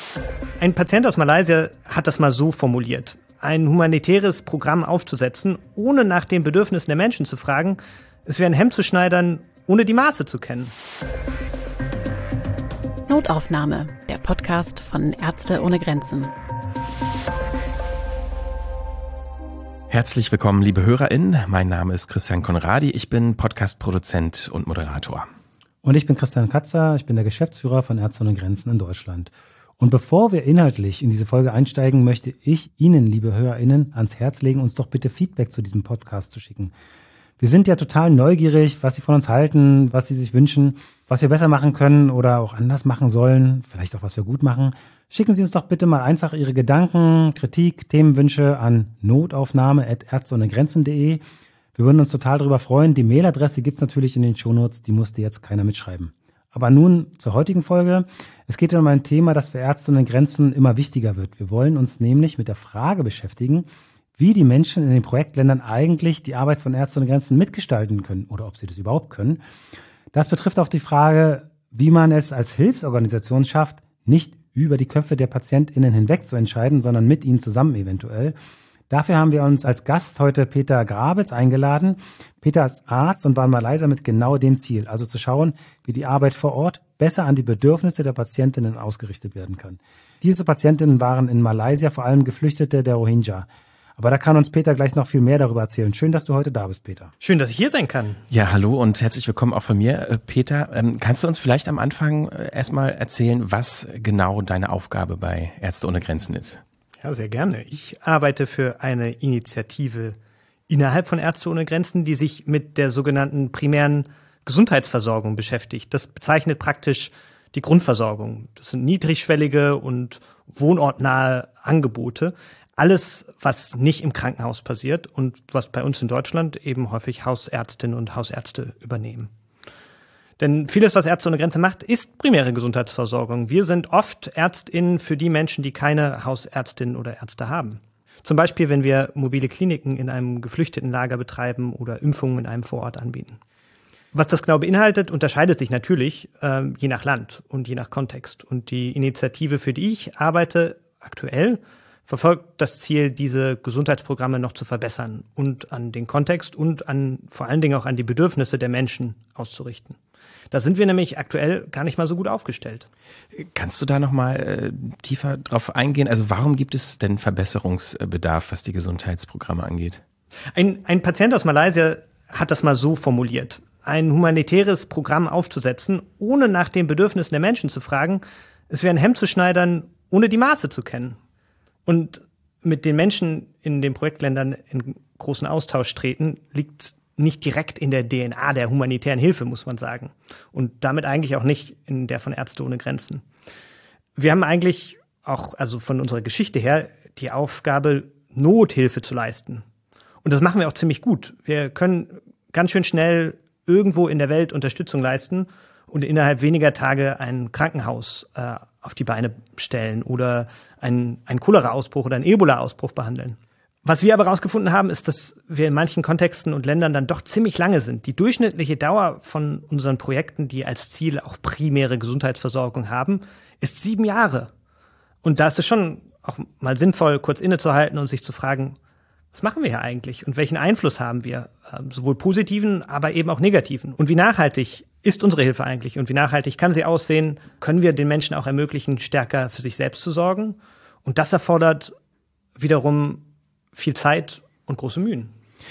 Ein Patient aus Malaysia hat das mal so formuliert: Ein humanitäres Programm aufzusetzen, ohne nach den Bedürfnissen der Menschen zu fragen, ist wie ein Hemd zu schneidern, ohne die Maße zu kennen. Notaufnahme, der Podcast von Ärzte ohne Grenzen. Herzlich willkommen, liebe HörerInnen. Mein Name ist Christian Conradi. Ich bin Podcast-Produzent und Moderator. Und ich bin Christian Katzer. Ich bin der Geschäftsführer von Ärzte ohne Grenzen in Deutschland. Und bevor wir inhaltlich in diese Folge einsteigen, möchte ich Ihnen, liebe HörerInnen, ans Herz legen, uns doch bitte Feedback zu diesem Podcast zu schicken. Wir sind ja total neugierig, was Sie von uns halten, was Sie sich wünschen, was wir besser machen können oder auch anders machen sollen, vielleicht auch, was wir gut machen. Schicken Sie uns doch bitte mal einfach Ihre Gedanken, Kritik, Themenwünsche an notaufnahme@ärzteohnegrenzen.de. Wir würden uns total darüber freuen. Die Mailadresse gibt's natürlich in den Shownotes, die musste jetzt keiner mitschreiben. Aber nun zur heutigen Folge. Es geht um ein Thema, das für Ärzte ohne Grenzen immer wichtiger wird. Wir wollen uns nämlich mit der Frage beschäftigen, wie die Menschen in den Projektländern eigentlich die Arbeit von Ärzte ohne Grenzen mitgestalten können oder ob sie das überhaupt können. Das betrifft auch die Frage, wie man es als Hilfsorganisation schafft, nicht über die Köpfe der PatientInnen hinweg zu entscheiden, sondern mit ihnen zusammen eventuell. Dafür haben wir uns als Gast heute Peter Grabitz eingeladen. Peter ist Arzt und war in Malaysia mit genau dem Ziel, also zu schauen, wie die Arbeit vor Ort besser an die Bedürfnisse der Patientinnen ausgerichtet werden kann. Diese Patientinnen waren in Malaysia vor allem Geflüchtete der Rohingya. Aber da kann uns Peter gleich noch viel mehr darüber erzählen. Schön, dass du heute da bist, Peter. Schön, dass ich hier sein kann. Ja, hallo und herzlich willkommen auch von mir, Peter. Kannst du uns vielleicht am Anfang erstmal erzählen, was genau deine Aufgabe bei Ärzte ohne Grenzen ist? Ja, sehr gerne. Ich arbeite für eine Initiative innerhalb von Ärzte ohne Grenzen, die sich mit der sogenannten primären Gesundheitsversorgung beschäftigt. Das bezeichnet praktisch die Grundversorgung. Das sind niedrigschwellige und wohnortnahe Angebote. Alles, was nicht im Krankenhaus passiert und was bei uns in Deutschland eben häufig Hausärztinnen und Hausärzte übernehmen. Denn vieles, was Ärzte ohne Grenzen macht, ist primäre Gesundheitsversorgung. Wir sind oft ÄrztInnen für die Menschen, die keine Hausärztinnen oder Ärzte haben. Zum Beispiel, wenn wir mobile Kliniken in einem Geflüchtetenlager betreiben oder Impfungen in einem Vorort anbieten. Was das genau beinhaltet, unterscheidet sich natürlich je nach Land und je nach Kontext. Und die Initiative, für die ich arbeite, aktuell, verfolgt das Ziel, diese Gesundheitsprogramme noch zu verbessern und an den Kontext und an vor allen Dingen auch an die Bedürfnisse der Menschen auszurichten. Da sind wir nämlich aktuell gar nicht mal so gut aufgestellt. Kannst du da nochmal tiefer drauf eingehen? Also warum gibt es denn Verbesserungsbedarf, was die Gesundheitsprogramme angeht? Ein Patient aus Malaysia hat das mal so formuliert: Ein humanitäres Programm aufzusetzen, ohne nach den Bedürfnissen der Menschen zu fragen, ist wie ein Hemd zu schneidern, ohne die Maße zu kennen. Und mit den Menschen in den Projektländern in großen Austausch treten, liegt nicht direkt in der DNA der humanitären Hilfe, muss man sagen. Und damit eigentlich auch nicht in der von Ärzte ohne Grenzen. Wir haben eigentlich auch, also von unserer Geschichte her, die Aufgabe, Nothilfe zu leisten. Und das machen wir auch ziemlich gut. Wir können ganz schön schnell irgendwo in der Welt Unterstützung leisten und innerhalb weniger Tage ein Krankenhaus auf die Beine stellen oder einen Cholera-Ausbruch oder einen Ebola-Ausbruch behandeln. Was wir aber herausgefunden haben, ist, dass wir in manchen Kontexten und Ländern dann doch ziemlich lange sind. Die durchschnittliche Dauer von unseren Projekten, die als Ziel auch primäre Gesundheitsversorgung haben, ist 7 Jahre. Und da ist es schon auch mal sinnvoll, kurz innezuhalten und sich zu fragen, was machen wir hier eigentlich und welchen Einfluss haben wir? Sowohl positiven, aber eben auch negativen. Und wie nachhaltig ist unsere Hilfe eigentlich und wie nachhaltig kann sie aussehen? Können wir den Menschen auch ermöglichen, stärker für sich selbst zu sorgen? Und das erfordert wiederum viel Zeit und große Mühen.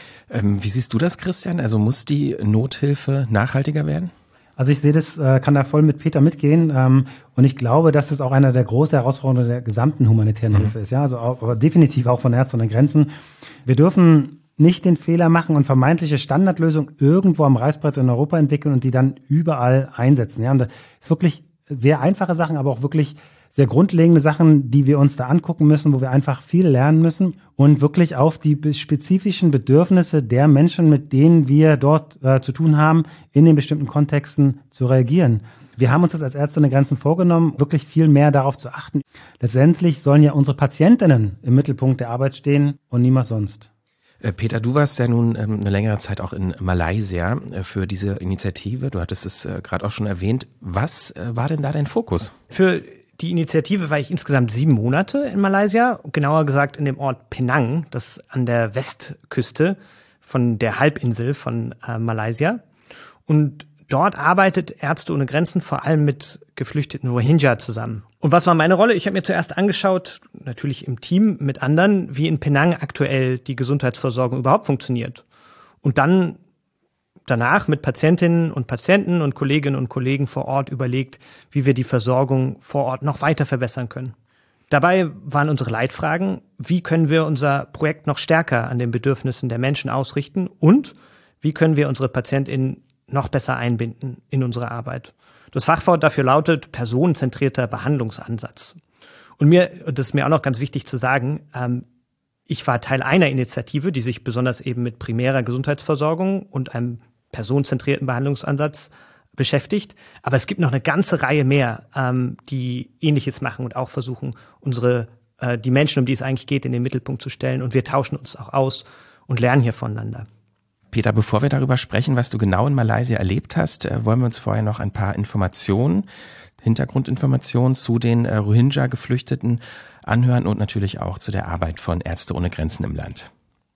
Wie siehst du das, Christian? Also muss die Nothilfe nachhaltiger werden? Also ich sehe das, kann da voll mit Peter mitgehen. Und ich glaube, dass es auch einer der großen Herausforderungen der gesamten humanitären Hilfe ist. Ja, also aber definitiv auch von Ärzte ohne Grenzen. Wir dürfen nicht den Fehler machen und vermeintliche Standardlösung irgendwo am Reißbrett in Europa entwickeln und die dann überall einsetzen. Ja, und das ist wirklich sehr einfache Sachen, aber auch wirklich sehr grundlegende Sachen, die wir uns da angucken müssen, wo wir einfach viel lernen müssen und wirklich auf die spezifischen Bedürfnisse der Menschen, mit denen wir dort zu tun haben, in den bestimmten Kontexten zu reagieren. Wir haben uns das als Ärzte ohne Grenzen vorgenommen, wirklich viel mehr darauf zu achten. Letztendlich sollen ja unsere Patientinnen im Mittelpunkt der Arbeit stehen und niemand sonst. Peter, du warst ja nun eine längere Zeit auch in Malaysia für diese Initiative. Du hattest es gerade auch schon erwähnt. Was war denn da dein Fokus? Für die Initiative war ich insgesamt 7 Monate in Malaysia, genauer gesagt in dem Ort Penang, das an der Westküste von der Halbinsel von Malaysia. Und dort arbeitet Ärzte ohne Grenzen vor allem mit geflüchteten Rohingya zusammen. Und was war meine Rolle? Ich habe mir zuerst angeschaut, natürlich im Team mit anderen, wie in Penang aktuell die Gesundheitsversorgung überhaupt funktioniert. Und dann danach mit Patientinnen und Patienten und Kolleginnen und Kollegen vor Ort überlegt, wie wir die Versorgung vor Ort noch weiter verbessern können. Dabei waren unsere Leitfragen, wie können wir unser Projekt noch stärker an den Bedürfnissen der Menschen ausrichten und wie können wir unsere PatientInnen noch besser einbinden in unsere Arbeit. Das Fachwort dafür lautet personenzentrierter Behandlungsansatz. Und das ist mir auch noch ganz wichtig zu sagen, ich war Teil einer Initiative, die sich besonders eben mit primärer Gesundheitsversorgung und einem personenzentrierten Behandlungsansatz beschäftigt. Aber es gibt noch eine ganze Reihe mehr, die Ähnliches machen und auch versuchen, die Menschen, um die es eigentlich geht, in den Mittelpunkt zu stellen. Und wir tauschen uns auch aus und lernen hier voneinander. Peter, bevor wir darüber sprechen, was du genau in Malaysia erlebt hast, wollen wir uns vorher noch ein paar Hintergrundinformationen zu den Rohingya-Geflüchteten anhören und natürlich auch zu der Arbeit von Ärzte ohne Grenzen im Land.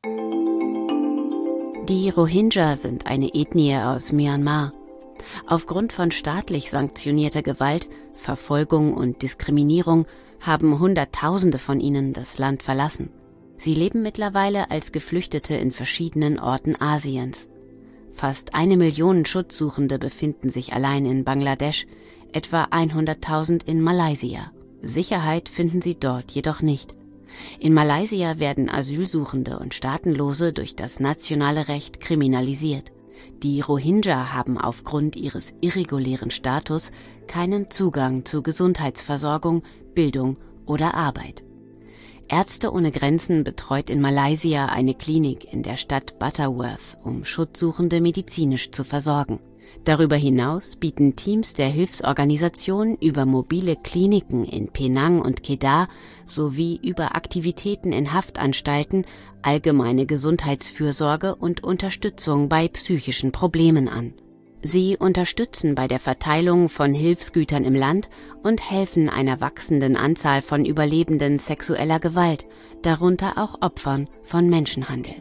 Die Rohingya sind eine Ethnie aus Myanmar. Aufgrund von staatlich sanktionierter Gewalt, Verfolgung und Diskriminierung haben Hunderttausende von ihnen das Land verlassen. Sie leben mittlerweile als Geflüchtete in verschiedenen Orten Asiens. Fast 1 Million Schutzsuchende befinden sich allein in Bangladesch, etwa 100.000 in Malaysia. Sicherheit finden sie dort jedoch nicht. In Malaysia werden Asylsuchende und Staatenlose durch das nationale Recht kriminalisiert. Die Rohingya haben aufgrund ihres irregulären Status keinen Zugang zu Gesundheitsversorgung, Bildung oder Arbeit. Ärzte ohne Grenzen betreut in Malaysia eine Klinik in der Stadt Butterworth, um Schutzsuchende medizinisch zu versorgen. Darüber hinaus bieten Teams der Hilfsorganisation über mobile Kliniken in Penang und Kedah sowie über Aktivitäten in Haftanstalten allgemeine Gesundheitsfürsorge und Unterstützung bei psychischen Problemen an. Sie unterstützen bei der Verteilung von Hilfsgütern im Land und helfen einer wachsenden Anzahl von Überlebenden sexueller Gewalt, darunter auch Opfern von Menschenhandel.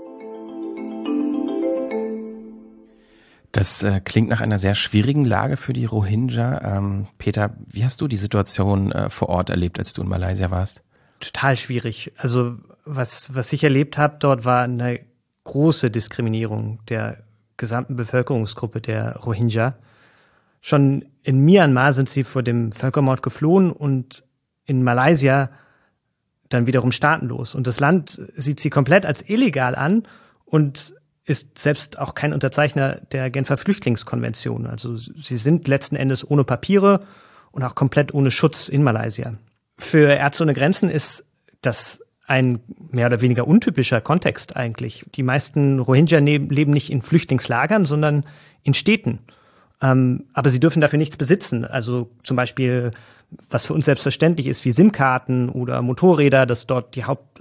Das klingt nach einer sehr schwierigen Lage für die Rohingya. Peter, wie hast du die Situation vor Ort erlebt, als du in Malaysia warst? Total schwierig. Also was ich erlebt habe dort, war eine große Diskriminierung der gesamten Bevölkerungsgruppe der Rohingya. Schon in Myanmar sind sie vor dem Völkermord geflohen und in Malaysia dann wiederum staatenlos. Und das Land sieht sie komplett als illegal an und ist selbst auch kein Unterzeichner der Genfer Flüchtlingskonvention. Also sie sind letzten Endes ohne Papiere und auch komplett ohne Schutz in Malaysia. Für Ärzte ohne Grenzen ist das ein mehr oder weniger untypischer Kontext eigentlich. Die meisten Rohingya leben nicht in Flüchtlingslagern, sondern in Städten. Aber sie dürfen dafür nichts besitzen. Also zum Beispiel, was für uns selbstverständlich ist, wie SIM-Karten oder Motorräder, das dort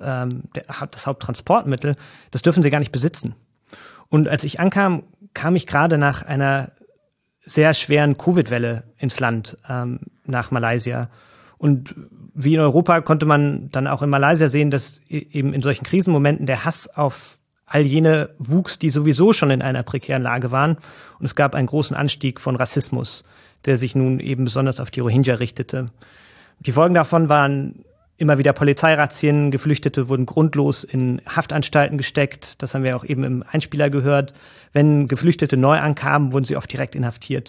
das Haupttransportmittel, das dürfen sie gar nicht besitzen. Und als ich ankam, kam ich gerade nach einer sehr schweren Covid-Welle ins Land, nach Malaysia. Und wie in Europa konnte man dann auch in Malaysia sehen, dass eben in solchen Krisenmomenten der Hass auf all jene wuchs, die sowieso schon in einer prekären Lage waren. Und es gab einen großen Anstieg von Rassismus, der sich nun eben besonders auf die Rohingya richtete. Die Folgen davon waren immer wieder Polizeirazzien, Geflüchtete wurden grundlos in Haftanstalten gesteckt. Das haben wir auch eben im Einspieler gehört. Wenn Geflüchtete neu ankamen, wurden sie oft direkt inhaftiert.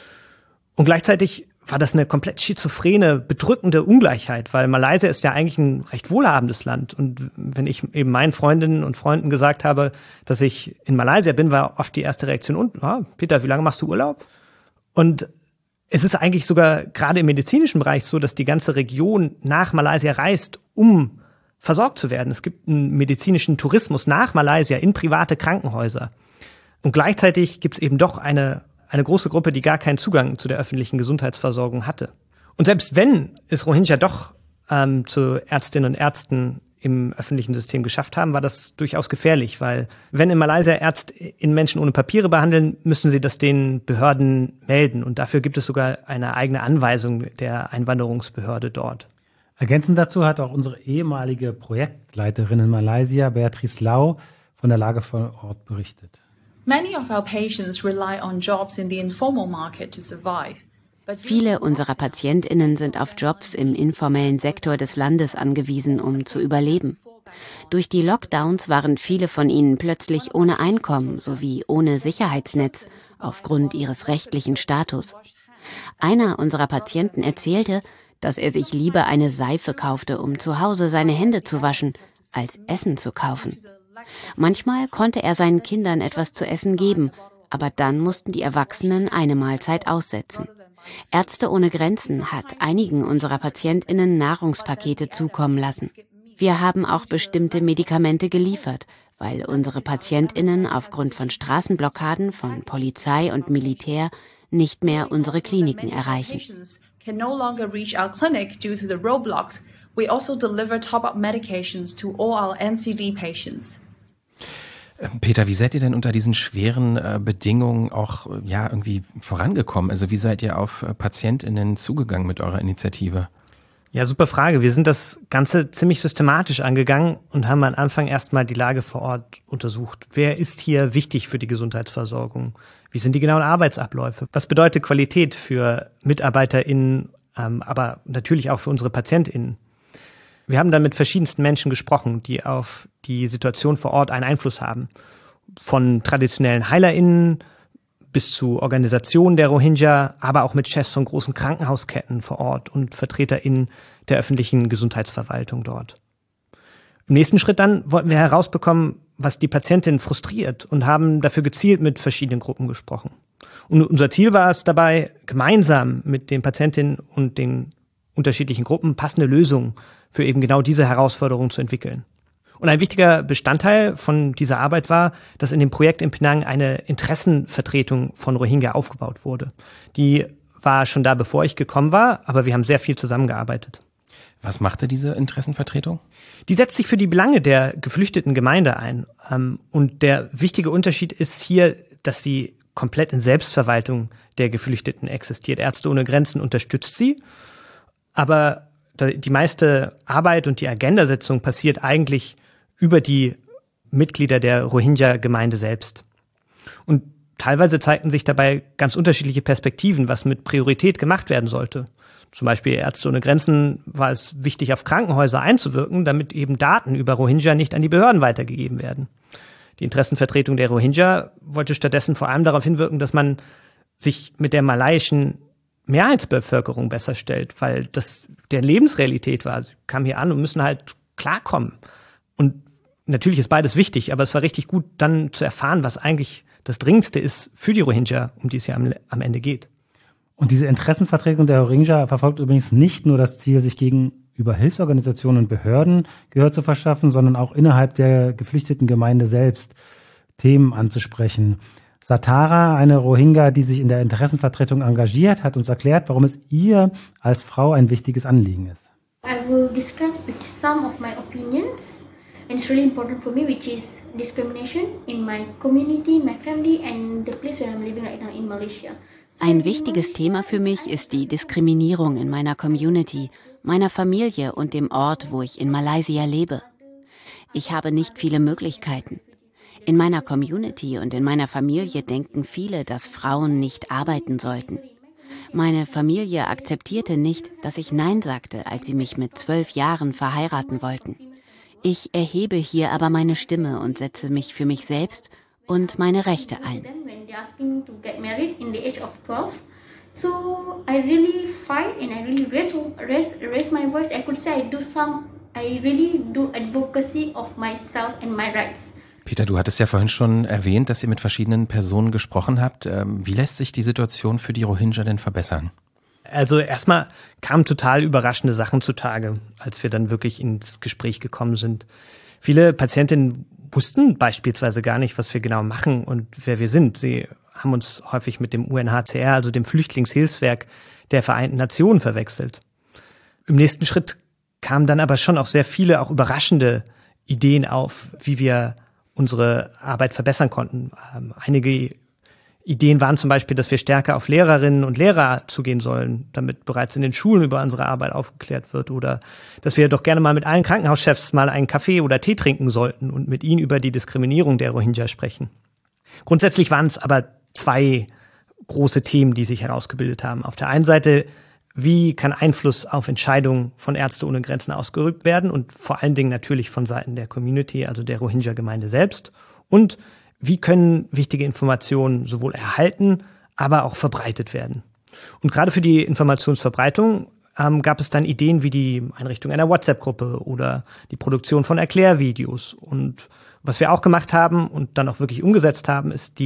Und gleichzeitig war das eine komplett schizophrene, bedrückende Ungleichheit, weil Malaysia ist ja eigentlich ein recht wohlhabendes Land. Und wenn ich eben meinen Freundinnen und Freunden gesagt habe, dass ich in Malaysia bin, war oft die erste Reaktion, Peter, wie lange machst du Urlaub? Und es ist eigentlich sogar gerade im medizinischen Bereich so, dass die ganze Region nach Malaysia reist, um versorgt zu werden. Es gibt einen medizinischen Tourismus nach Malaysia in private Krankenhäuser. Und gleichzeitig gibt es eben doch eine große Gruppe, die gar keinen Zugang zu der öffentlichen Gesundheitsversorgung hatte. Und selbst wenn es Rohingya doch zu Ärztinnen und Ärzten im öffentlichen System geschafft haben, war das durchaus gefährlich, weil wenn in Malaysia ÄrztInnen Menschen ohne Papiere behandeln, müssen sie das den Behörden melden. Und dafür gibt es sogar eine eigene Anweisung der Einwanderungsbehörde dort. Ergänzend dazu hat auch unsere ehemalige Projektleiterin in Malaysia, Beatrice Lau, von der Lage vor Ort berichtet. Many of our patients rely on jobs in the informal market to survive. Viele unserer PatientInnen sind auf Jobs im informellen Sektor des Landes angewiesen, um zu überleben. Durch die Lockdowns waren viele von ihnen plötzlich ohne Einkommen sowie ohne Sicherheitsnetz aufgrund ihres rechtlichen Status. Einer unserer Patienten erzählte, dass er sich lieber eine Seife kaufte, um zu Hause seine Hände zu waschen, als Essen zu kaufen. Manchmal konnte er seinen Kindern etwas zu essen geben, aber dann mussten die Erwachsenen eine Mahlzeit aussetzen. Ärzte ohne Grenzen hat einigen unserer PatientInnen Nahrungspakete zukommen lassen. Wir haben auch bestimmte Medikamente geliefert, weil unsere PatientInnen aufgrund von Straßenblockaden von Polizei und Militär nicht mehr unsere Kliniken erreichen. Can no longer reach our clinic due to the roadblocks. We also deliver top-up medications to all our NCD patients. Peter, wie seid ihr denn unter diesen schweren Bedingungen auch irgendwie vorangekommen? Also wie seid ihr auf PatientInnen zugegangen mit eurer Initiative? Ja, super Frage. Wir sind das Ganze ziemlich systematisch angegangen und haben am Anfang erstmal die Lage vor Ort untersucht. Wer ist hier wichtig für die Gesundheitsversorgung? Wie sind die genauen Arbeitsabläufe? Was bedeutet Qualität für MitarbeiterInnen, aber natürlich auch für unsere PatientInnen? Wir haben dann mit verschiedensten Menschen gesprochen, die auf die Situation vor Ort einen Einfluss haben. Von traditionellen HeilerInnen bis zu Organisationen der Rohingya, aber auch mit Chefs von großen Krankenhausketten vor Ort und VertreterInnen der öffentlichen Gesundheitsverwaltung dort. Im nächsten Schritt dann wollten wir herausbekommen, was die Patientinnen frustriert und haben dafür gezielt mit verschiedenen Gruppen gesprochen. Und unser Ziel war es dabei, gemeinsam mit den Patientinnen und den unterschiedlichen Gruppen passende Lösungen für eben genau diese Herausforderungen zu entwickeln. Und ein wichtiger Bestandteil von dieser Arbeit war, dass in dem Projekt in Penang eine Interessenvertretung von Rohingya aufgebaut wurde. Die war schon da, bevor ich gekommen war, aber wir haben sehr viel zusammengearbeitet. Was machte diese Interessenvertretung? Die setzt sich für die Belange der geflüchteten Gemeinde ein. Und der wichtige Unterschied ist hier, dass sie komplett in Selbstverwaltung der Geflüchteten existiert. Ärzte ohne Grenzen unterstützt sie, aber die meiste Arbeit und die Agendasetzung passiert eigentlich über die Mitglieder der Rohingya-Gemeinde selbst. Und teilweise zeigten sich dabei ganz unterschiedliche Perspektiven, was mit Priorität gemacht werden sollte. Zum Beispiel Ärzte ohne Grenzen war es wichtig, auf Krankenhäuser einzuwirken, damit eben Daten über Rohingya nicht an die Behörden weitergegeben werden. Die Interessenvertretung der Rohingya wollte stattdessen vor allem darauf hinwirken, dass man sich mit der malaiischen Mehrheitsbevölkerung besser stellt, weil das der Lebensrealität war. Sie kamen hier an und müssen halt klarkommen. Und natürlich ist beides wichtig, aber es war richtig gut, dann zu erfahren, was eigentlich das Dringendste ist für die Rohingya, um die es ja am Ende geht. Und diese Interessenvertretung der Rohingya verfolgt übrigens nicht nur das Ziel, sich gegenüber Hilfsorganisationen und Behörden Gehör zu verschaffen, sondern auch innerhalb der geflüchteten Gemeinde selbst Themen anzusprechen. Satara, eine Rohingya, die sich in der Interessenvertretung engagiert, hat uns erklärt, warum es ihr als Frau ein wichtiges Anliegen ist. I will describe some of my opinions, and it's really important for me, which is discrimination in my community, my family, and the place where I'm living right now in Malaysia. Ein wichtiges Thema für mich ist die Diskriminierung in meiner Community, meiner Familie und dem Ort, wo ich in Malaysia lebe. Ich habe nicht viele Möglichkeiten. In meiner Community und in meiner Familie denken viele, dass Frauen nicht arbeiten sollten. Meine Familie akzeptierte nicht, dass ich Nein sagte, als sie mich mit 12 Jahren verheiraten wollten. Ich erhebe hier aber meine Stimme und setze mich für mich selbst und meine Rechte ein. So I really fight and I really raise my voice. I could say I really do advocacy of myself and my rights. Peter, du hattest ja vorhin schon erwähnt, dass ihr mit verschiedenen Personen gesprochen habt. Wie lässt sich die Situation für die Rohingya denn verbessern? Also erstmal kamen total überraschende Sachen zutage, als wir dann wirklich ins Gespräch gekommen sind. Viele Patientinnen wussten beispielsweise gar nicht, was wir genau machen und wer wir sind. Sie haben uns häufig mit dem UNHCR, also dem Flüchtlingshilfswerk der Vereinten Nationen, verwechselt. Im nächsten Schritt kamen dann aber schon auch sehr viele, auch überraschende Ideen auf, wie wir unsere Arbeit verbessern konnten. Einige Ideen waren zum Beispiel, dass wir stärker auf Lehrerinnen und Lehrer zugehen sollen, damit bereits in den Schulen über unsere Arbeit aufgeklärt wird, oder dass wir doch gerne mal mit allen Krankenhauschefs mal einen Kaffee oder Tee trinken sollten und mit ihnen über die Diskriminierung der Rohingya sprechen. Grundsätzlich waren es aber 2 große Themen, die sich herausgebildet haben. Auf der einen Seite, wie kann Einfluss auf Entscheidungen von Ärzte ohne Grenzen ausgeübt werden, und vor allen Dingen natürlich von Seiten der Community, also der Rohingya-Gemeinde selbst, und wie können wichtige Informationen sowohl erhalten, aber auch verbreitet werden. Und gerade für die Informationsverbreitung gab es dann Ideen wie die Einrichtung einer WhatsApp-Gruppe oder die Produktion von Erklärvideos. Und was wir auch gemacht haben und dann auch wirklich umgesetzt haben, ist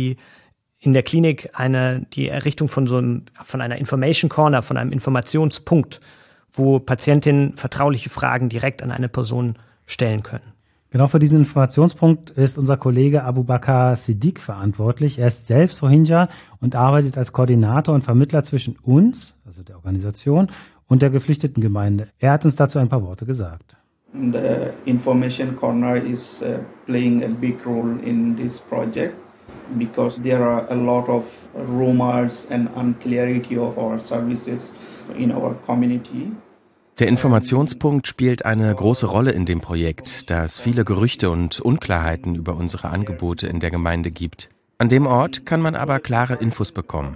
in der Klinik die Errichtung von einer Information Corner, von einem Informationspunkt, wo Patientinnen vertrauliche Fragen direkt an eine Person stellen können. Genau für diesen Informationspunkt ist unser Kollege Abubakar Siddiq verantwortlich. Er ist selbst Rohingya und arbeitet als Koordinator und Vermittler zwischen uns, also der Organisation, und der Geflüchtetengemeinde. Er hat uns dazu ein paar Worte gesagt. The Information Corner is playing a big role in this project because there are a lot of rumors and unclarity of our services in our community. Der Informationspunkt spielt eine große Rolle in dem Projekt, da es viele Gerüchte und Unklarheiten über unsere Angebote in der Gemeinde gibt. An dem Ort kann man aber klare Infos bekommen.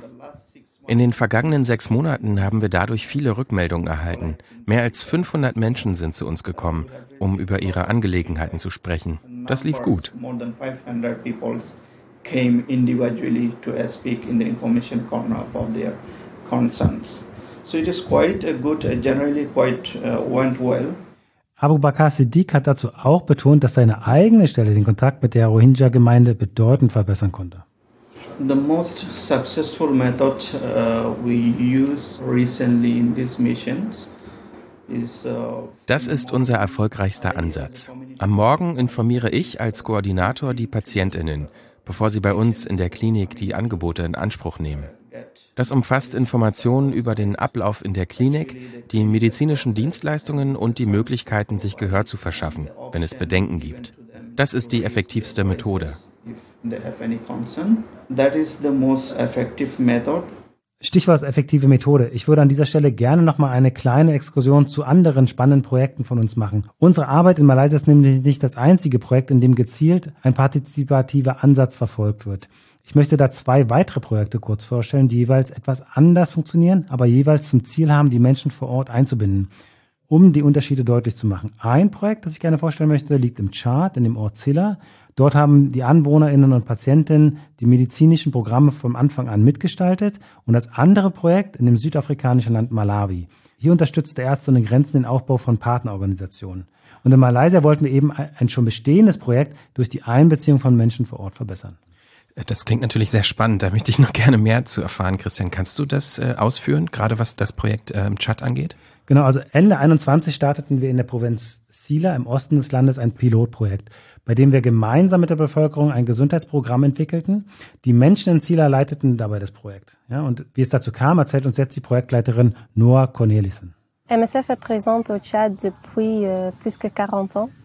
In den vergangenen 6 Monaten haben wir dadurch viele Rückmeldungen erhalten. Mehr als 500 Menschen sind zu uns gekommen, um über ihre Angelegenheiten zu sprechen. Das lief gut. More than 500 people came individually to speak in the Information Corner about their concerns. So it is quite good, generally quite went well. Abubakar Siddiq hat dazu auch betont, dass seine eigene Stelle den Kontakt mit der Rohingya-Gemeinde bedeutend verbessern konnte. The most successful method we use recently in these missions is Das ist unser erfolgreichster Ansatz. Am Morgen informiere ich als Koordinator die PatientInnen, bevor sie bei uns in der Klinik die Angebote in Anspruch nehmen. Das umfasst Informationen über den Ablauf in der Klinik, die medizinischen Dienstleistungen und die Möglichkeiten, sich Gehör zu verschaffen, wenn es Bedenken gibt. Das ist die effektivste Methode. Stichwort effektive Methode. Ich würde an dieser Stelle gerne nochmal eine kleine Exkursion zu anderen spannenden Projekten von uns machen. Unsere Arbeit in Malaysia ist nämlich nicht das einzige Projekt, in dem gezielt ein partizipativer Ansatz verfolgt wird. Ich möchte da 2 weitere Projekte kurz vorstellen, die jeweils etwas anders funktionieren, aber jeweils zum Ziel haben, die Menschen vor Ort einzubinden, um die Unterschiede deutlich zu machen. Ein Projekt, das ich gerne vorstellen möchte, liegt im Tschad, in dem Ort Zilla. Dort haben die AnwohnerInnen und Patientinnen die medizinischen Programme vom Anfang an mitgestaltet. Und das andere Projekt in dem südafrikanischen Land Malawi. Hier unterstützt der Ärzte ohne Grenzen den Aufbau von Partnerorganisationen. Und in Malaysia wollten wir eben ein schon bestehendes Projekt durch die Einbeziehung von Menschen vor Ort verbessern. Das klingt natürlich sehr spannend. Da möchte ich noch gerne mehr zu erfahren. Christian, kannst du das ausführen, gerade was das Projekt im Tschad angeht? Genau, also Ende 21 starteten wir in der Provinz Sila im Osten des Landes ein Pilotprojekt, bei dem wir gemeinsam mit der Bevölkerung ein Gesundheitsprogramm entwickelten. Die Menschen in Sila leiteten dabei das Projekt. Ja, und wie es dazu kam, erzählt uns jetzt die Projektleiterin Noah Cornelissen. MSF est présente au Tchad depuis plus que 40 ans.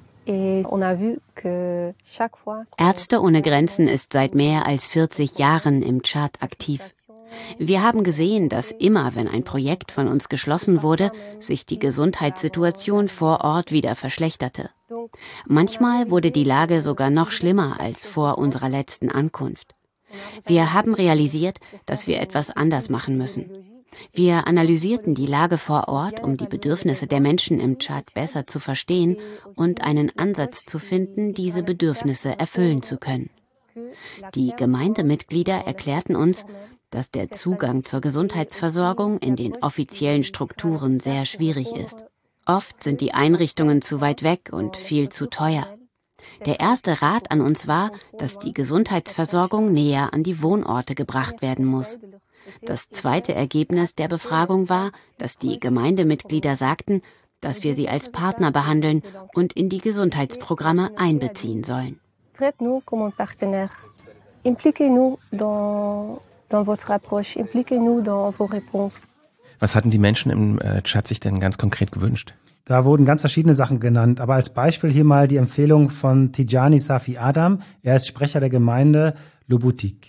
Ärzte ohne Grenzen ist seit mehr als 40 Jahren im Tschad aktiv. Wir haben gesehen, dass immer, wenn ein Projekt von uns geschlossen wurde, sich die Gesundheitssituation vor Ort wieder verschlechterte. Manchmal wurde die Lage sogar noch schlimmer als vor unserer letzten Ankunft. Wir haben realisiert, dass wir etwas anders machen müssen. Wir analysierten die Lage vor Ort, um die Bedürfnisse der Menschen im Tschad besser zu verstehen und einen Ansatz zu finden, diese Bedürfnisse erfüllen zu können. Die Gemeindemitglieder erklärten uns, dass der Zugang zur Gesundheitsversorgung in den offiziellen Strukturen sehr schwierig ist. Oft sind die Einrichtungen zu weit weg und viel zu teuer. Der erste Rat an uns war, dass die Gesundheitsversorgung näher an die Wohnorte gebracht werden muss. Das zweite Ergebnis der Befragung war, dass die Gemeindemitglieder sagten, dass wir sie als Partner behandeln und in die Gesundheitsprogramme einbeziehen sollen. Traitez-nous comme un partenaire. Impliquez-nous dans votre approche. Impliquez-nous dans vos réponses. Was hatten die Menschen im Tschad sich denn ganz konkret gewünscht? Da wurden ganz verschiedene Sachen genannt, aber als Beispiel hier mal die Empfehlung von Tijani Safi Adam. Er ist Sprecher der Gemeinde Lubutik.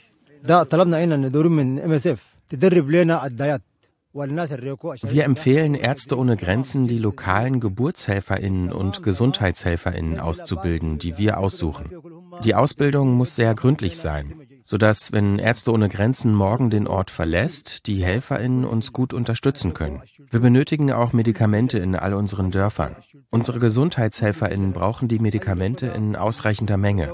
Wir empfehlen Ärzte ohne Grenzen, die lokalen GeburtshelferInnen und GesundheitshelferInnen auszubilden, die wir aussuchen. Die Ausbildung muss sehr gründlich sein, sodass, wenn Ärzte ohne Grenzen morgen den Ort verlässt, die HelferInnen uns gut unterstützen können. Wir benötigen auch Medikamente in all unseren Dörfern. Unsere GesundheitshelferInnen brauchen die Medikamente in ausreichender Menge.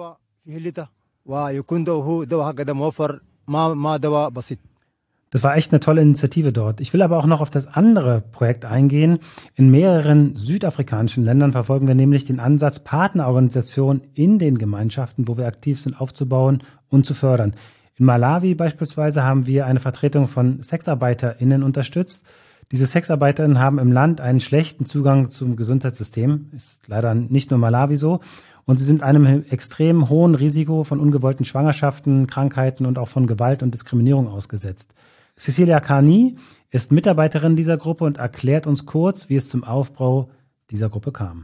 Das war echt eine tolle Initiative dort. Ich will aber auch noch auf das andere Projekt eingehen. In mehreren südafrikanischen Ländern verfolgen wir nämlich den Ansatz, Partnerorganisationen in den Gemeinschaften, wo wir aktiv sind, aufzubauen und zu fördern. In Malawi beispielsweise haben wir eine Vertretung von SexarbeiterInnen unterstützt. Diese SexarbeiterInnen haben im Land einen schlechten Zugang zum Gesundheitssystem. Ist leider nicht nur Malawi so. Und sie sind einem extrem hohen Risiko von ungewollten Schwangerschaften, Krankheiten und auch von Gewalt und Diskriminierung ausgesetzt. Cecilia Carni ist Mitarbeiterin dieser Gruppe und erklärt uns kurz, wie es zum Aufbau dieser Gruppe kam.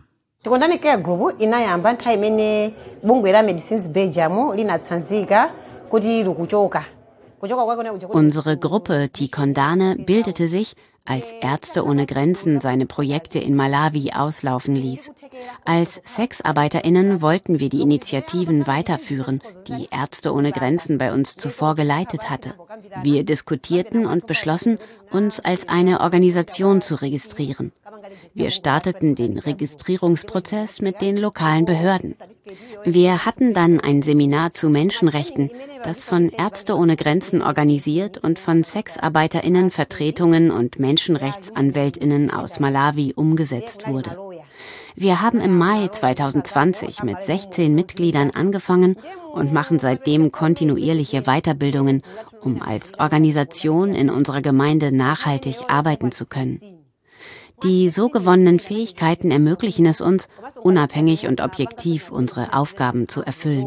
Unsere Gruppe Tikondane bildete sich, als Ärzte ohne Grenzen seine Projekte in Malawi auslaufen ließ. Als SexarbeiterInnen wollten wir die Initiativen weiterführen, die Ärzte ohne Grenzen bei uns zuvor geleitet hatte. Wir diskutierten und beschlossen, uns als eine Organisation zu registrieren. Wir starteten den Registrierungsprozess mit den lokalen Behörden. Wir hatten dann ein Seminar zu Menschenrechten, das von Ärzte ohne Grenzen organisiert und von SexarbeiterInnen, Vertretungen und MenschenrechtsanwältInnen aus Malawi umgesetzt wurde. Wir haben im Mai 2020 mit 16 Mitgliedern angefangen und machen seitdem kontinuierliche Weiterbildungen, um als Organisation in unserer Gemeinde nachhaltig arbeiten zu können. Die so gewonnenen Fähigkeiten ermöglichen es uns, unabhängig und objektiv unsere Aufgaben zu erfüllen.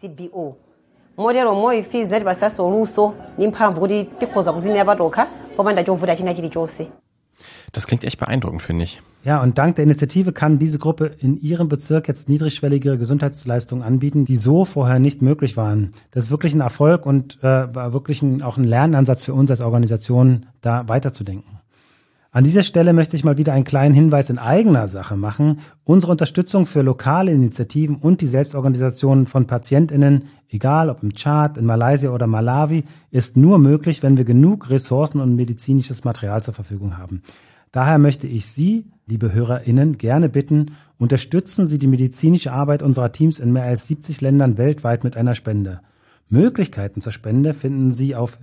Das klingt echt beeindruckend, finde ich. Ja, und dank der Initiative kann diese Gruppe in ihrem Bezirk jetzt niedrigschwellige Gesundheitsleistungen anbieten, die so vorher nicht möglich waren. Das ist wirklich ein Erfolg und war wirklich auch ein Lernansatz für uns als Organisation, da weiterzudenken. An dieser Stelle möchte ich mal wieder einen kleinen Hinweis in eigener Sache machen. Unsere Unterstützung für lokale Initiativen und die Selbstorganisation von PatientInnen, egal ob im Tschad, in Malaysia oder Malawi, ist nur möglich, wenn wir genug Ressourcen und medizinisches Material zur Verfügung haben. Daher möchte ich Sie, liebe HörerInnen, gerne bitten, unterstützen Sie die medizinische Arbeit unserer Teams in mehr als 70 Ländern weltweit mit einer Spende. Möglichkeiten zur Spende finden Sie auf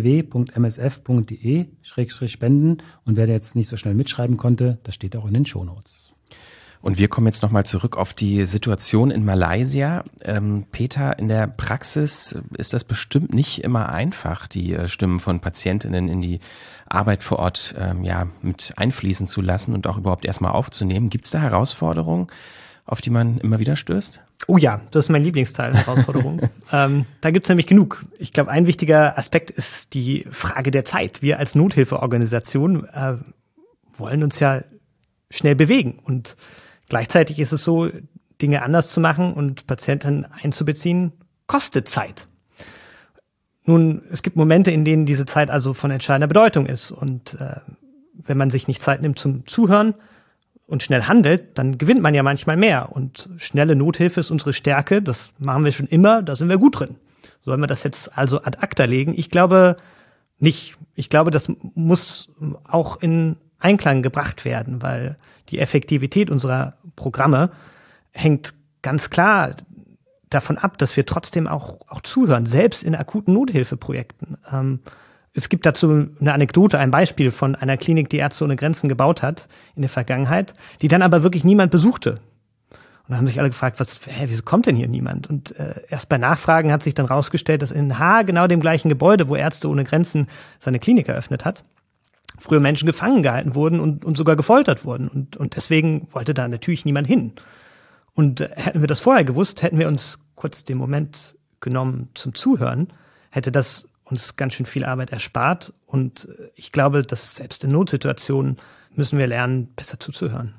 www.msf.de/spenden und wer jetzt nicht so schnell mitschreiben konnte, das steht auch in den Shownotes. Und wir kommen jetzt nochmal zurück auf die Situation in Malaysia. Peter, in der Praxis ist das bestimmt nicht immer einfach, die Stimmen von PatientInnen in die Arbeit vor Ort mit einfließen zu lassen und auch überhaupt erstmal aufzunehmen. Gibt es da Herausforderungen, auf die man immer wieder stößt? Oh ja, das ist mein Lieblingsteil, Herausforderung. Da gibt's nämlich genug. Ich glaube, ein wichtiger Aspekt ist die Frage der Zeit. Wir als Nothilfeorganisation wollen uns ja schnell bewegen. Und gleichzeitig ist es so, Dinge anders zu machen und Patienten einzubeziehen, kostet Zeit. Nun, es gibt Momente, in denen diese Zeit also von entscheidender Bedeutung ist. Und wenn man sich nicht Zeit nimmt zum Zuhören und schnell handelt, dann gewinnt man ja manchmal mehr. Und schnelle Nothilfe ist unsere Stärke. Das machen wir schon immer, da sind wir gut drin. Sollen wir das jetzt also ad acta legen? Ich glaube nicht. Ich glaube, das muss auch in Einklang gebracht werden, weil die Effektivität unserer Programme hängt ganz klar davon ab, dass wir trotzdem auch zuhören, selbst in akuten Nothilfeprojekten. Es gibt dazu eine Anekdote, ein Beispiel von einer Klinik, die Ärzte ohne Grenzen gebaut hat in der Vergangenheit, die dann aber wirklich niemand besuchte. Und da haben sich alle gefragt, wieso kommt denn hier niemand? Und erst bei Nachfragen hat sich dann rausgestellt, dass in genau dem gleichen Gebäude, wo Ärzte ohne Grenzen seine Klinik eröffnet hat, früher Menschen gefangen gehalten wurden und sogar gefoltert wurden. Und deswegen wollte da natürlich niemand hin. Und hätten wir das vorher gewusst, hätten wir uns kurz den Moment genommen zum Zuhören, hätte das uns ganz schön viel Arbeit erspart. Und ich glaube, dass selbst in Notsituationen müssen wir lernen, besser zuzuhören.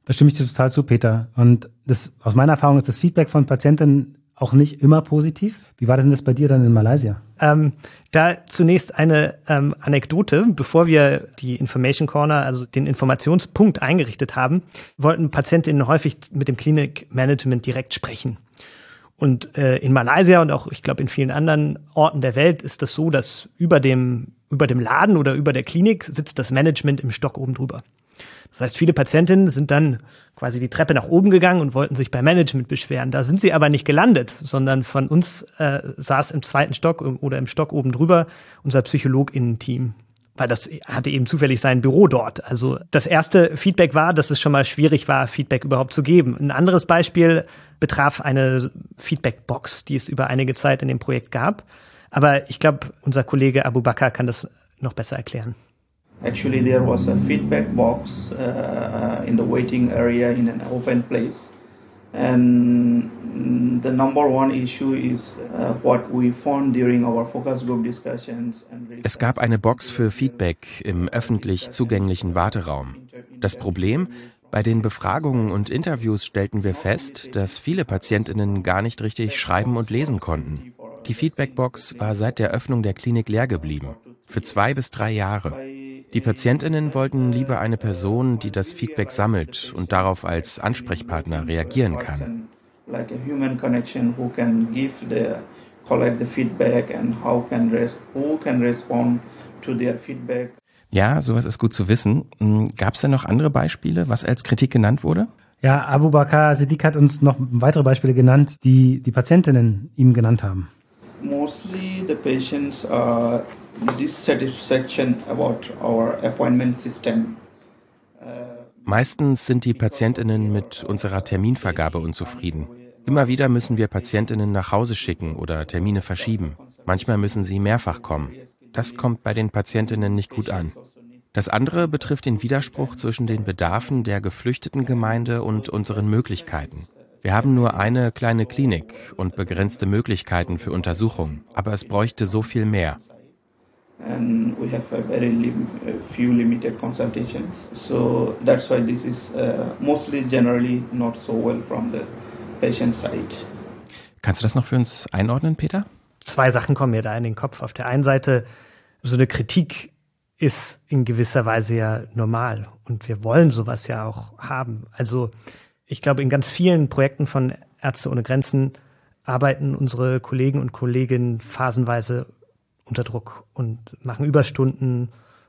Da stimme ich dir total zu, Peter. Und aus meiner Erfahrung ist das Feedback von Patientinnen auch nicht immer positiv. Wie war denn das bei dir dann in Malaysia? Da zunächst eine Anekdote. Bevor wir die Information Corner, also den Informationspunkt eingerichtet haben, wollten Patientinnen häufig mit dem Klinikmanagement direkt sprechen. Und in Malaysia und auch, ich glaube, in vielen anderen Orten der Welt ist das so, dass über dem Laden oder über der Klinik sitzt das Management im Stock oben drüber. Das heißt, viele Patientinnen sind dann quasi die Treppe nach oben gegangen und wollten sich beim Management beschweren. Da sind sie aber nicht gelandet, sondern von uns saß im 2. Stock oder im Stock oben drüber unser PsychologInnen-Team. Weil das hatte eben zufällig sein Büro dort. Also das erste Feedback war, dass es schon mal schwierig war, Feedback überhaupt zu geben. Ein anderes Beispiel betraf eine Feedback-Box, die es über einige Zeit in dem Projekt gab. Aber ich glaube, unser Kollege Abu Bakr kann das noch besser erklären. Actually, there was a feedback box in the waiting area in an open place. And the number one issue is what we found during our focus group discussions. Es gab eine Box für Feedback im öffentlich zugänglichen Warteraum. Das Problem: Bei den Befragungen und Interviews stellten wir fest, dass viele PatientInnen gar nicht richtig schreiben und lesen konnten. Die Feedbackbox war seit der Öffnung der Klinik leer geblieben. Für 2 bis 3 Jahre. Die PatientInnen wollten lieber eine Person, die das Feedback sammelt und darauf als Ansprechpartner reagieren kann. Like a human connection who can collect the feedback and who can respond to their feedback. Ja, sowas ist gut zu wissen. Gab es denn noch andere Beispiele, was als Kritik genannt wurde? Ja, Abu Bakr Siddiq hat uns noch weitere Beispiele genannt, die Patientinnen ihm genannt haben. Mostly the patients are dissatisfaction about our appointment system. Meistens sind die PatientInnen mit unserer Terminvergabe unzufrieden. Immer wieder müssen wir PatientInnen nach Hause schicken oder Termine verschieben. Manchmal müssen sie mehrfach kommen. Das kommt bei den PatientInnen nicht gut an. Das andere betrifft den Widerspruch zwischen den Bedarfen der Geflüchtetengemeinde und unseren Möglichkeiten. Wir haben nur eine kleine Klinik und begrenzte Möglichkeiten für Untersuchungen, aber es bräuchte so viel mehr. And we have a very few limited consultations. So that's why this is mostly generally not so well from the patient side. Kannst du das noch für uns einordnen, Peter? 2 Sachen kommen mir da in den Kopf. Auf der einen Seite, so eine Kritik ist in gewisser Weise ja normal und wir wollen sowas ja auch haben. Also ich glaube, in ganz vielen Projekten von Ärzte ohne Grenzen arbeiten unsere Kollegen und Kolleginnen phasenweise unter Druck und machen Überstunden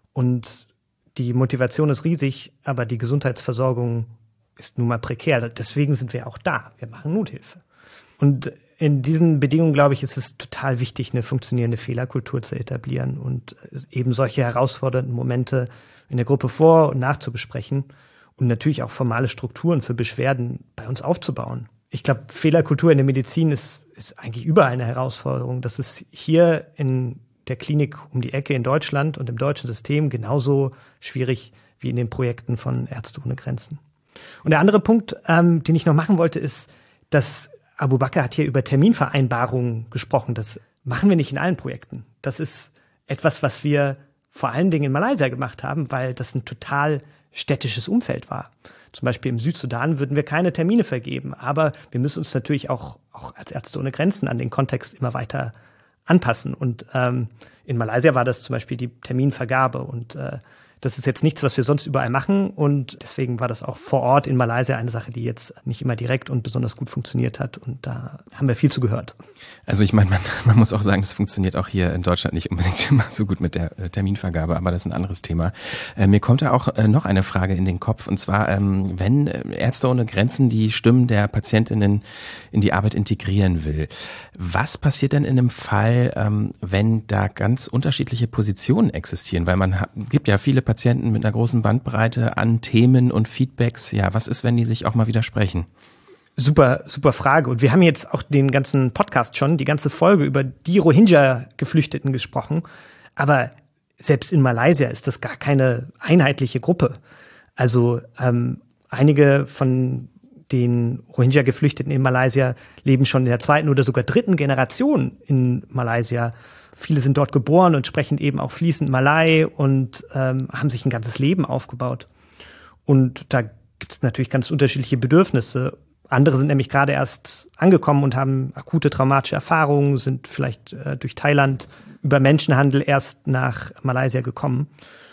und die Motivation ist riesig, aber die Gesundheitsversorgung ist nun mal prekär. Deswegen sind wir auch da. Wir machen Nothilfe. Und in diesen Bedingungen, glaube ich, ist es total wichtig, eine funktionierende Fehlerkultur zu etablieren und eben solche herausfordernden Momente in der Gruppe vor- und nachzubesprechen und natürlich auch formale Strukturen für Beschwerden bei uns aufzubauen. Ich glaube, Fehlerkultur in der Medizin ist eigentlich überall eine Herausforderung. Das ist hier in der Klinik um die Ecke in Deutschland und im deutschen System genauso schwierig wie in den Projekten von Ärzte ohne Grenzen. Und der andere Punkt, den ich noch machen wollte, ist, dass Abu Bakr hat hier über Terminvereinbarungen gesprochen. Das machen wir nicht in allen Projekten. Das ist etwas, was wir vor allen Dingen in Malaysia gemacht haben, weil das ein total städtisches Umfeld war. Zum Beispiel im Südsudan würden wir keine Termine vergeben, aber wir müssen uns natürlich auch als Ärzte ohne Grenzen an den Kontext immer weiter anpassen. Und in Malaysia war das zum Beispiel die Terminvergabe und das ist jetzt nichts, was wir sonst überall machen und deswegen war das auch vor Ort in Malaysia eine Sache, die jetzt nicht immer direkt und besonders gut funktioniert hat und da haben wir viel zu gehört. Also ich meine, man muss auch sagen, das funktioniert auch hier in Deutschland nicht unbedingt immer so gut mit der Terminvergabe, aber das ist ein anderes Thema. Mir kommt da auch noch eine Frage in den Kopf und zwar, wenn Ärzte ohne Grenzen die Stimmen der Patientinnen in die Arbeit integrieren will, was passiert denn in einem Fall, wenn da ganz unterschiedliche Positionen existieren? Weil man gibt ja viele Patienten mit einer großen Bandbreite an Themen und Feedbacks. Ja, was ist, wenn die sich auch mal widersprechen? Super, super Frage. Und wir haben jetzt auch den ganzen Podcast schon, die ganze Folge über die Rohingya-Geflüchteten gesprochen. Aber selbst in Malaysia ist das gar keine einheitliche Gruppe. Also einige von den Rohingya-Geflüchteten in Malaysia leben schon in der 2. oder sogar 3. Generation in Malaysia. Viele sind dort geboren und sprechen eben auch fließend Malay und haben sich ein ganzes Leben aufgebaut. Und da gibt es natürlich ganz unterschiedliche Bedürfnisse. Andere sind nämlich gerade erst angekommen und haben akute traumatische Erfahrungen, sind vielleicht durch Thailand über Menschenhandel erst nach Malaysia gekommen.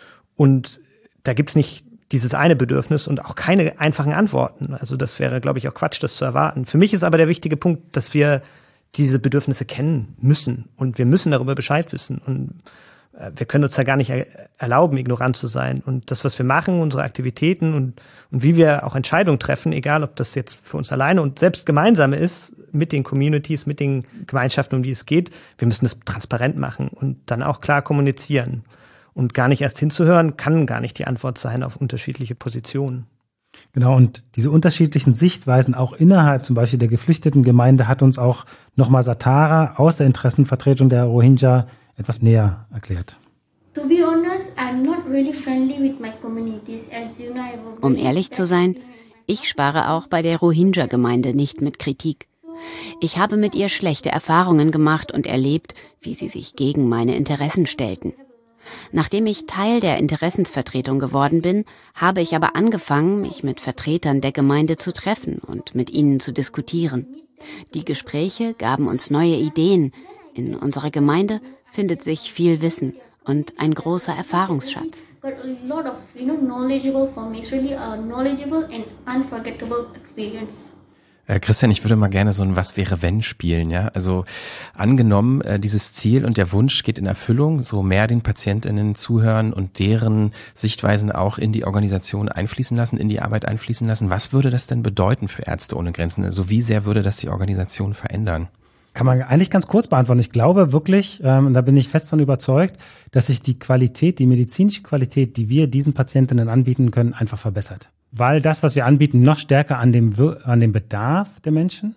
Und da gibt's nicht dieses eine Bedürfnis und auch keine einfachen Antworten. Also das wäre, glaube ich, auch Quatsch, das zu erwarten. Für mich ist aber der wichtige Punkt, dass wir diese Bedürfnisse kennen müssen. Und wir müssen darüber Bescheid wissen. Und wir können uns ja gar nicht erlauben, ignorant zu sein. Und das, was wir machen, unsere Aktivitäten und wie wir auch Entscheidungen treffen, egal ob das jetzt für uns alleine und selbst gemeinsam ist, mit den Communities, mit den Gemeinschaften, um die es geht, wir müssen das transparent machen und dann auch klar kommunizieren. Und gar nicht erst hinzuhören, kann gar nicht die Antwort sein auf unterschiedliche Positionen. Genau, und diese unterschiedlichen Sichtweisen auch innerhalb zum Beispiel der geflüchteten Gemeinde hat uns auch nochmal Satara aus der Interessenvertretung der Rohingya etwas näher erklärt. To be honest, I'm not really friendly with my communities. As you know, Um ehrlich zu sein, ich spare auch bei der Rohingya-Gemeinde nicht mit Kritik. Ich habe mit ihr schlechte Erfahrungen gemacht und erlebt, wie sie sich gegen meine Interessen stellten. Nachdem ich Teil der Interessensvertretung geworden bin, habe ich aber angefangen, mich mit Vertretern der Gemeinde zu treffen und mit ihnen zu diskutieren. Die Gespräche gaben uns neue Ideen. In unserer Gemeinde findet sich viel Wissen und ein großer Erfahrungsschatz. Got a lot of, knowledgeable for me. It's really a knowledgeable and unforgettable experience. Christian, ich würde mal gerne so ein Was-wäre-wenn spielen, ja. Also angenommen, dieses Ziel und der Wunsch geht in Erfüllung, so mehr den PatientInnen zuhören und deren Sichtweisen auch in die Organisation einfließen lassen, in die Arbeit einfließen lassen. Was würde das denn bedeuten für Ärzte ohne Grenzen? Also wie sehr würde das die Organisation verändern? Kann man eigentlich ganz kurz beantworten. Ich glaube wirklich, und da bin ich fest von überzeugt, dass sich die Qualität, die medizinische Qualität, die wir diesen Patientinnen anbieten können, einfach verbessert. Weil das, was wir anbieten, noch stärker an dem Bedarf der Menschen,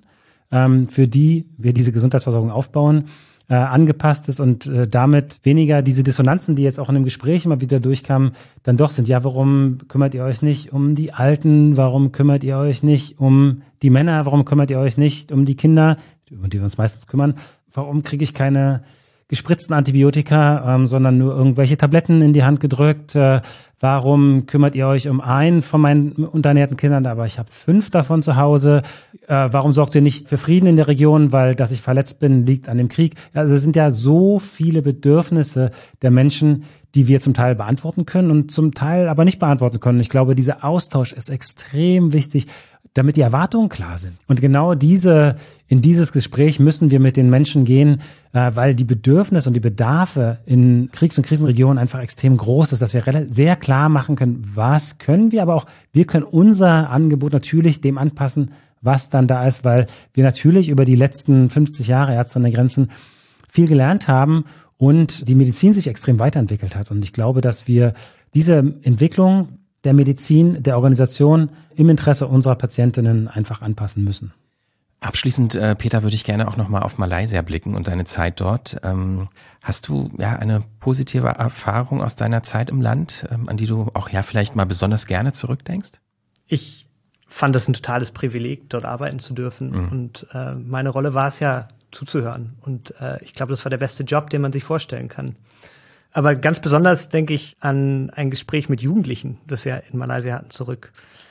für die wir diese Gesundheitsversorgung aufbauen, angepasst ist und damit weniger diese Dissonanzen, die jetzt auch in dem Gespräch immer wieder durchkamen, dann doch sind. Ja, warum kümmert ihr euch nicht um die Alten? Warum kümmert ihr euch nicht um die Männer? Warum kümmert ihr euch nicht um die Kinder, um die wir uns meistens kümmern? Warum kriege ich keine gespritzten Antibiotika, sondern nur irgendwelche Tabletten in die Hand gedrückt? Warum kümmert ihr euch um einen von meinen unterernährten Kindern, aber ich habe 5 davon zu Hause? Warum sorgt ihr nicht für Frieden in der Region, weil dass ich verletzt bin, liegt an dem Krieg? Also es sind ja so viele Bedürfnisse der Menschen, die wir zum Teil beantworten können und zum Teil aber nicht beantworten können. Ich glaube, dieser Austausch ist extrem wichtig, damit die Erwartungen klar sind. Und genau in dieses Gespräch müssen wir mit den Menschen gehen, weil die Bedürfnisse und die Bedarfe in Kriegs- und Krisenregionen einfach extrem groß ist, dass wir sehr klar machen können, was können wir, aber auch wir können unser Angebot natürlich dem anpassen, was dann da ist, weil wir natürlich über die letzten 50 Jahre Ärzte ohne Grenzen viel gelernt haben und die Medizin sich extrem weiterentwickelt hat. Und ich glaube, dass wir diese Entwicklung der Medizin, der Organisation im Interesse unserer Patientinnen einfach anpassen müssen. Abschließend, Peter, würde ich gerne auch nochmal auf Malaysia blicken und deine Zeit dort. Hast du eine positive Erfahrung aus deiner Zeit im Land, an die du auch vielleicht mal besonders gerne zurückdenkst? Ich fand es ein totales Privileg, dort arbeiten zu dürfen. Mhm. Und meine Rolle war es ja, zuzuhören. Und ich glaube, das war der beste Job, den man sich vorstellen kann. Aber ganz besonders denke ich an ein Gespräch mit Jugendlichen, das wir in Malaysia hatten, zurück.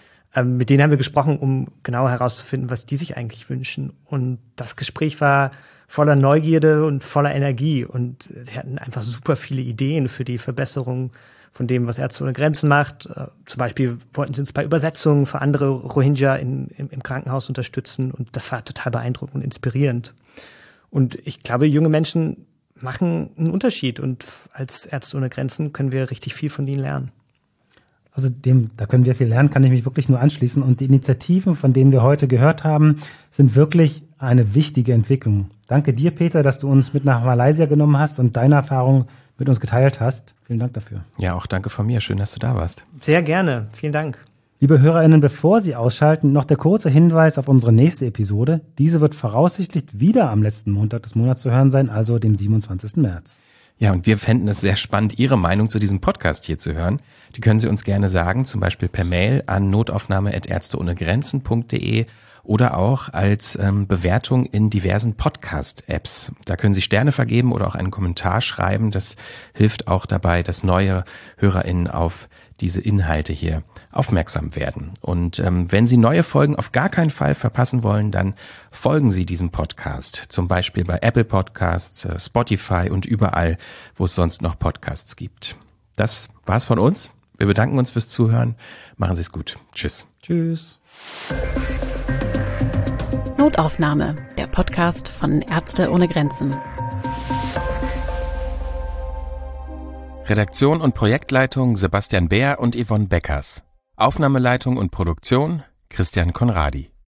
Mit denen haben wir gesprochen, um genau herauszufinden, was die sich eigentlich wünschen. Und das Gespräch war voller Neugierde und voller Energie. Und sie hatten einfach super viele Ideen für die Verbesserung von dem, was Ärzte ohne Grenzen macht. Zum Beispiel wollten sie uns bei Übersetzungen für andere Rohingya im Krankenhaus unterstützen. Und das war total beeindruckend und inspirierend. Und ich glaube, junge Menschen machen einen Unterschied. Und als Ärzte ohne Grenzen können wir richtig viel von ihnen lernen. Also da können wir viel lernen, kann ich mich wirklich nur anschließen. Und die Initiativen, von denen wir heute gehört haben, sind wirklich eine wichtige Entwicklung. Danke dir, Peter, dass du uns mit nach Malaysia genommen hast und deine Erfahrung mit uns geteilt hast. Vielen Dank dafür. Ja, auch danke von mir. Schön, dass du da warst. Sehr gerne. Vielen Dank. Liebe HörerInnen, bevor Sie ausschalten, noch der kurze Hinweis auf unsere nächste Episode. Diese wird voraussichtlich wieder am letzten Montag des Monats zu hören sein, also dem 27. März. Ja, und wir fänden es sehr spannend, Ihre Meinung zu diesem Podcast hier zu hören. Die können Sie uns gerne sagen, zum Beispiel per Mail an notaufnahme@ärzteohnegrenzen.de oder auch als Bewertung in diversen Podcast-Apps. Da können Sie Sterne vergeben oder auch einen Kommentar schreiben. Das hilft auch dabei, dass neue HörerInnen auf diese Inhalte hier aufmerksam werden. Und wenn Sie neue Folgen auf gar keinen Fall verpassen wollen, dann folgen Sie diesem Podcast. Zum Beispiel bei Apple Podcasts, Spotify und überall, wo es sonst noch Podcasts gibt. Das war's von uns. Wir bedanken uns fürs Zuhören. Machen Sie es gut. Tschüss. Tschüss. Notaufnahme, der Podcast von Ärzte ohne Grenzen. Redaktion und Projektleitung Sebastian Beer und Yvonne Beckers. Aufnahmeleitung und Produktion Christian Conradi.